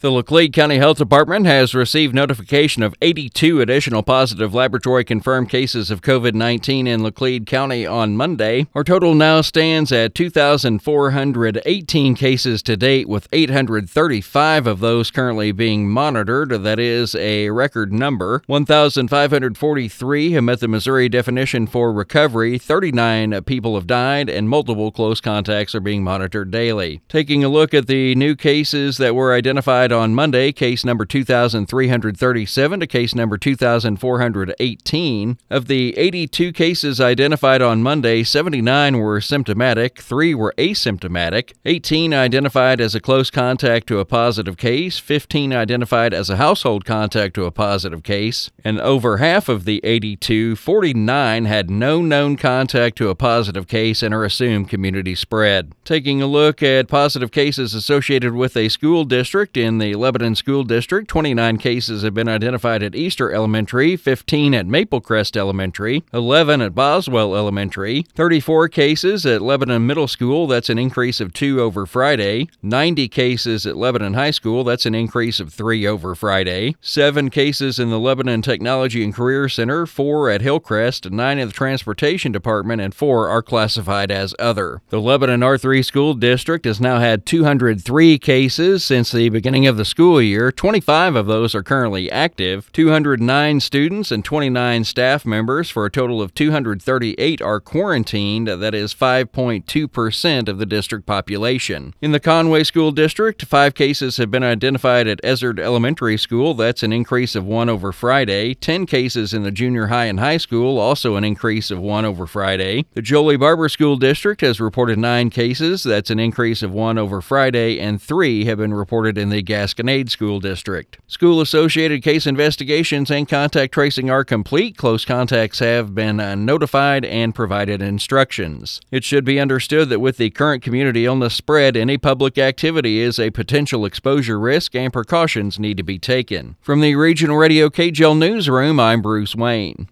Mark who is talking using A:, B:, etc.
A: The Laclede County Health Department has received notification of 82 additional positive laboratory-confirmed cases of COVID-19 in Laclede County on Monday. Our total now stands at 2,418 cases to date, with 835 of those currently being monitored. That is a record number. 1,543 have met the Missouri definition for recovery. 39 people have died, and multiple close contacts are being monitored daily. Taking a look at the new cases that were identified on Monday, case number 2,337 to case number 2,418. Of the 82 cases identified on Monday, 79 were symptomatic, 3 were asymptomatic, 18 identified as a close contact to a positive case, 15 identified as a household contact to a positive case, and over half of the 82, 49 had no known contact to a positive case and are assumed community spread. Taking a look at positive cases associated with a school district, in the Lebanon School District, 29 cases have been identified at Easter Elementary, 15 at Maple Crest Elementary, 11 at Boswell Elementary, 34 cases at Lebanon Middle School, that's an increase of 2 over Friday, 90 cases at Lebanon High School, that's an increase of 3 over Friday, 7 cases in the Lebanon Technology and Career Center, 4 at Hillcrest, 9 at the Transportation Department, and 4 are classified as other. The Lebanon R3 School District has now had 203 cases since the beginning of the school year. 25 of those are currently active. 209 students and 29 staff members, for a total of 238, are quarantined. That is 5.2% of the district population. In the Conway School District, 5 cases have been identified at Ezard Elementary School. That's an increase of 1 over Friday. 10 cases in the junior high and high school, also an increase of 1 over Friday. The Jolie Barber School District has reported 9 cases. That's an increase of 1 over Friday, and 3 have been reported in the Gasconade School District. School-associated case investigations and contact tracing are complete. Close contacts have been notified and provided instructions. It should be understood that with the current community illness spread, any public activity is a potential exposure risk, and precautions need to be taken. From the Regional Radio KGL Newsroom, I'm Bruce Wayne.